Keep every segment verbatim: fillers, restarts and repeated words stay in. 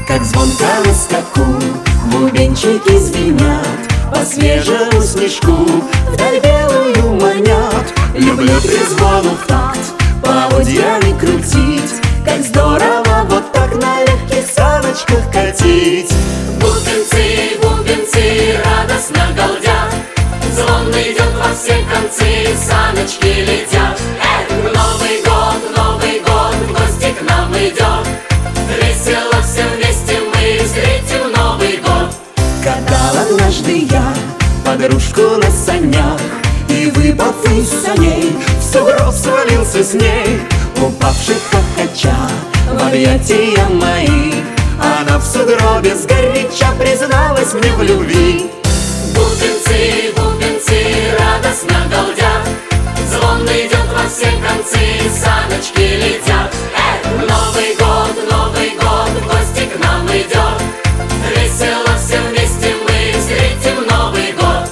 как звонко на скаку бубенчики звенят, по свежему снежку вдаль белую манят. Люблю трезвону в такт поводьями крутить, как здорово вот так на легких саночках катить. Бубенцы, бубенцы радостно галдят, звон идет во все концы, саночки летят. Эх, Новый год, Новый год, в гости к нам идет, весело все вместе мы встретим Новый год. Катал однажды я подружку на санях, и, выпав из саней, в сугроб свалился с ней. Упавших хохоча в объятия мои, она в сугробе сгоряча призналась мне в любви. Бубенцы, бубенцы радостно галдят, звон идет во все концы, саночки летят. Эх, Новый год, Новый год, в гости к нам идет, весело все вместе мы встретим Новый год.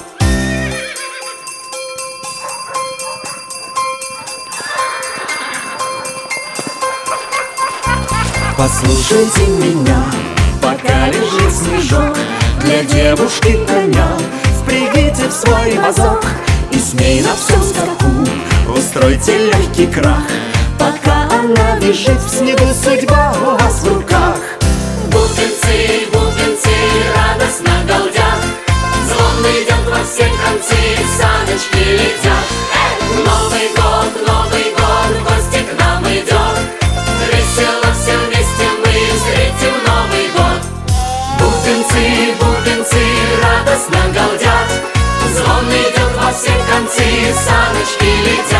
Послушайте меня, пока лежит снежок, для девушки коня впрягите в свой вазок, и с ней на всем скаку устройте легкий крах. Пока она бежит в снегу, судьба у вас в руках. Бубенцы, бубенцы радостно галдят, звон идет во все концы, саночки летят. Эх, Новый год, Новый год, в гости к нам идет, весело все вместе мы встретим Новый год. Бубенцы, бубенцы радостно галдят, звон идет во все концы, саночки летят.